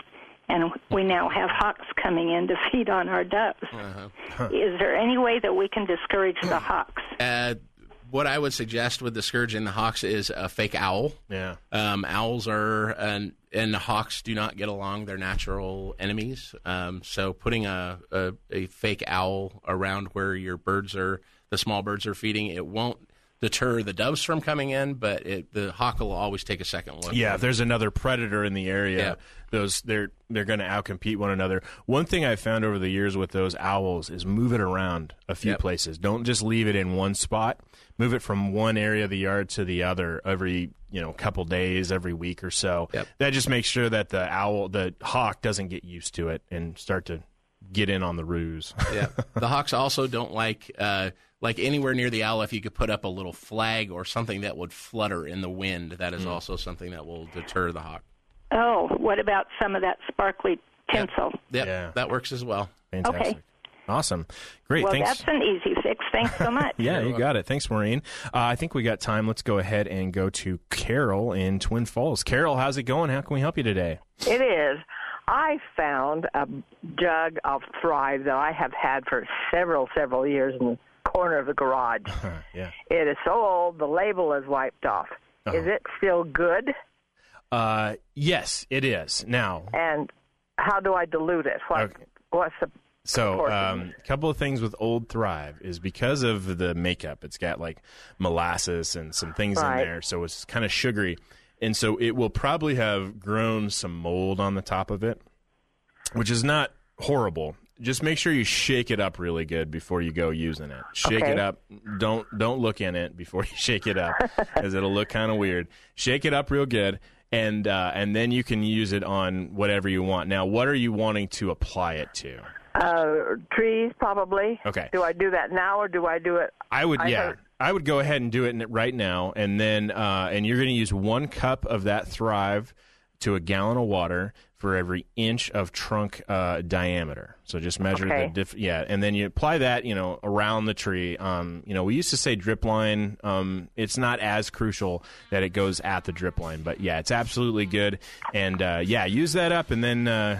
And we now have hawks coming in to feed on our doves. Uh-huh. Is there any way that we can discourage the hawks? Uh, what I would suggest with discouraging the hawks is a fake owl. Yeah. Um, owls are, and, and the hawks do not get along. They're natural enemies. Um, so putting a, a, a fake owl around where your birds are, the small birds are feeding, it won't deter the doves from coming in, but it, the hawk will always take a second look. Yeah, if there's another predator in the area, yeah. those they're they're going to outcompete one another. One thing I've found over the years with those owls is move it around a few Yep. places. Don't just leave it in one spot. Move it from one area of the yard to the other every you know couple days, every week or so. Yep. That just makes sure that the owl, the hawk, doesn't get used to it and start to get in on the ruse. Yeah, the hawks also don't like. Uh, Like anywhere near the owl, if you could put up a little flag or something that would flutter in the wind, that is mm. also something that will deter the hawk. Oh, what about some of that sparkly tinsel? Yep, yep. Yeah, that works as well. Fantastic. Okay. Awesome. Great. Well, Thanks. that's an easy fix. Thanks so much. Yeah, you got it. Thanks, Maureen. Uh, I think we got time. Let's go ahead and go to Carol in Twin Falls. Carol, how's it going? How can we help you today? It is. I found a jug of Thrive that I have had for several, several years in the corner of the garage. Yeah. It is so old, the label is wiped off. Uh-huh. Is it still good? Uh, yes, it is. Now, And how do I dilute it? What, Okay. What's the so proportion? um, a couple of things with Old Thrive is because of the makeup. It's got like molasses and some things Right. in there, so it's kind of sugary. And so it will probably have grown some mold on the top of it, which is not horrible. Just make sure you shake it up really good before you go using it. Shake Okay. it up. Don't don't look in it before you shake it up, because it'll look kind of weird. Shake it up real good, and uh, and then you can use it on whatever you want. Now, what are you wanting to apply it to? Uh, trees, probably. Okay. Do I do that now, or do I do it? I would, yeah, heard- I would go ahead and do it right now, and then uh, and you're going to use one cup of that Thrive to a gallon of water for every inch of trunk uh, diameter. So just measure Okay. the diff- yeah, and then you apply that, you know, around the tree. Um, you know, we used to say drip line. Um, it's not as crucial that it goes at the drip line, but yeah, it's absolutely good. And uh, yeah, use that up, and then uh,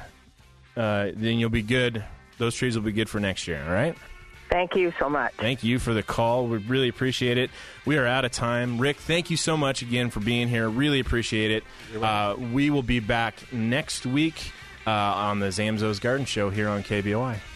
uh, then you'll be good. Those trees will be good for next year. All right. Thank you so much. Thank you for the call. We really appreciate it. We are out of time. Rick, thank you so much again for being here. Really appreciate it. Uh, we will be back next week uh, on the Zamzows Garden Show here on K B O I.